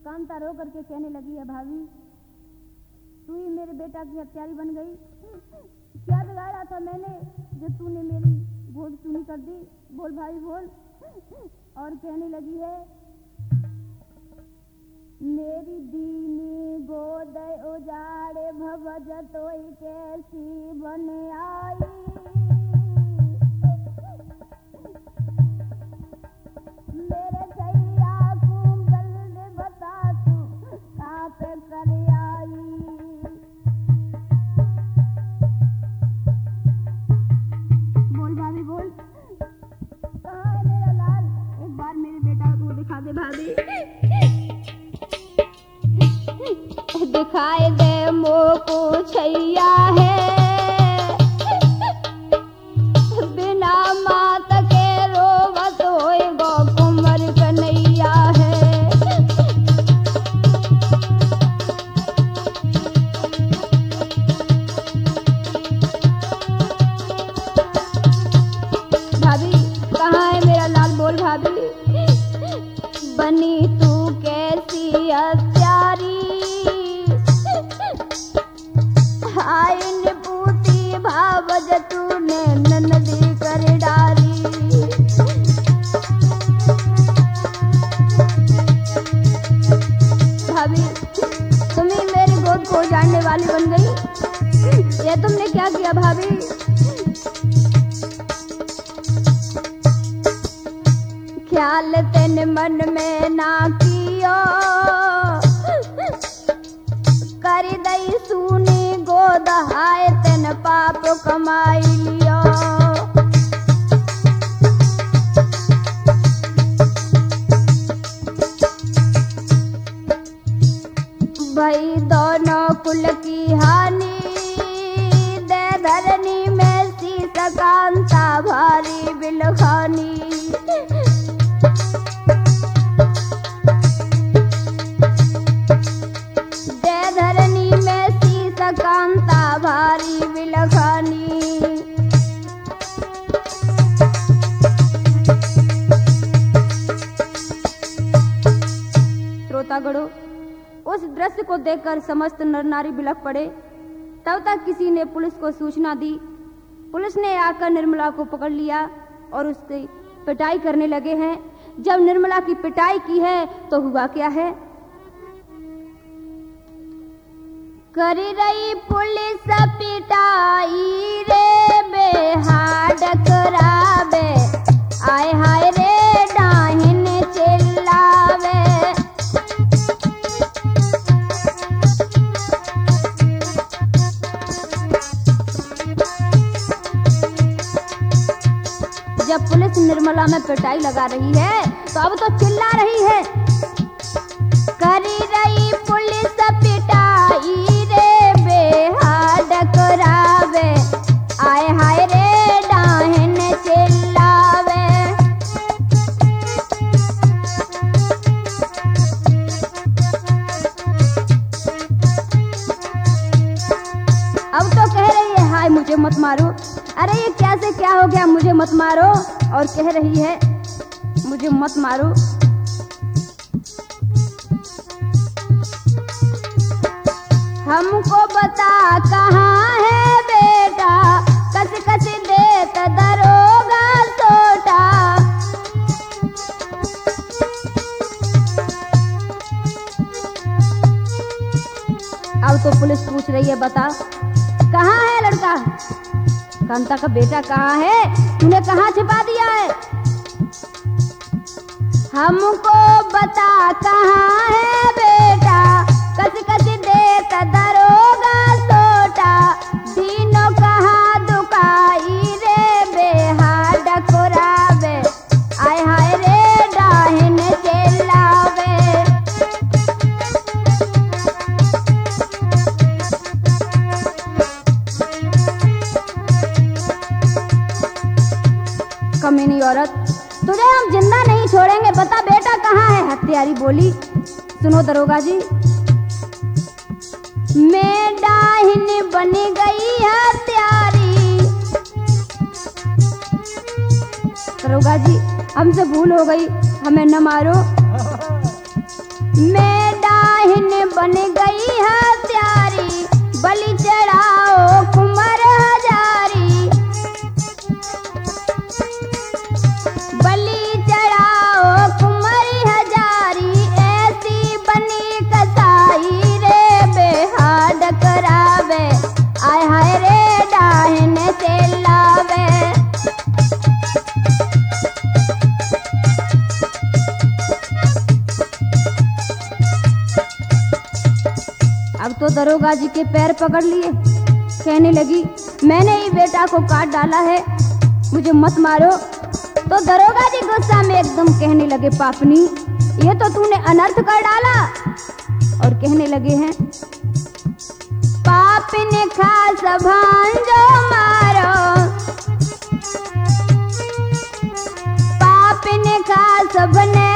कांता रो करके कहने लगी है, भाभी तू ही मेरे बेटा की हत्यारी बन गई। क्या बिगाड़ा था मैंने जो तूने मेरी गोद चूनी कर दी? बोल भाई बोल। और कहने लगी है, मेरी दीनी गोद उजाड़े भवज तोई कैसी बन आई। मेरे सैया को जल्द बता तू कहाँ पे कर आई। बोल भाभी बोल, कहाँ है मेरा लाल? एक बार मेरे बेटा को दिखा दे भाभी। दिखाए दे मोको छैया है, बिना मात के रोवत होए गो कुंवर कन्हैया है। भाभी कहाँ है मेरा लाल? बोल भाभी। बनी तू कैसी हत्यारी, आइन पूती भावज तूने ननदी कर डाली। भाभी तुम ही मेरी गोद को उजाड़ने वाली बन गई। ये तुमने क्या किया भाभी? ख्याल तेने मन में ना कियो, कर दई सुनी गोद हाय तेन पाप कमाई लियो। भाई दोनों कुल की हानि, दे धरनी में शीश कांता भारी बिलखानी। कांता भारी बिलखानी। श्रोतागणों, उस दृश्य को देखकर समस्त नर नारी बिलख पड़े। तब तक किसी ने पुलिस को सूचना दी। पुलिस ने आकर निर्मला को पकड़ लिया और उसकी पिटाई करने लगे हैं। जब निर्मला की पिटाई की है तो हुआ क्या है? कर रही पुलिस पिटाई रे बेहाड करावे, आय हाय रे डाहिन चिल्लावे। जब पुलिस निर्मला में पिटाई लगा रही है तो अब तो चिल्ला रही है। कर रही पुलिस पिटाई रे बेहाड करावे, आय हाय रे डाहिन चिल्लावे। अब तो कह रही है हाय मुझे मत मारो। अरे ये क्या से क्या हो गया, मुझे मत मारो। और कह रही है मुझे मत मारो। हमको बता कहाँ है बेटा, कस कस देत दरोगा सोटा। अब तो पुलिस पूछ रही है बता कहाँ है लड़का, कांता का बेटा कहाँ है, तूने कहाँ छिपा दिया है? हमको बता कहाँ है बेटा, कस कस देत दरोगा सोटा। दीनो कहाँ दुकाई रे बेहाड करावे, आय हाय रे डाहिन चिल्लावे। कमीनी औरत, तुझे हम जिंदा नहीं छोड़ेंगे, बता बेटा कहाँ है? हत्यारी बोली। सुनो दरोगा जी, मैं डाहिन बन गई हत्यारी। दरोगा जी हमसे भूल हो गई, हमें न मारो। मैं बन गई हत्यारी, बलि चढ़ाओ कुंवर हजारी, बलि चढ़ाओ कुंवर हजारी, ऐसी बनी कसाई रे बेहाड करावे, आय हाय रे डाहन से लावे। अब तो दरोगा जी के पैर पकड़ लिए, कहने लगी मैंने ही बेटा को काट डाला है, मुझे मत मारो। तो दरोगा जी गुस्सा में एकदम कहने लगे पापनी, ये तो तूने अनर्थ कर डाला। और कहने लगे हैं पाप ने खास भांजो मारो, पाप ने खास बने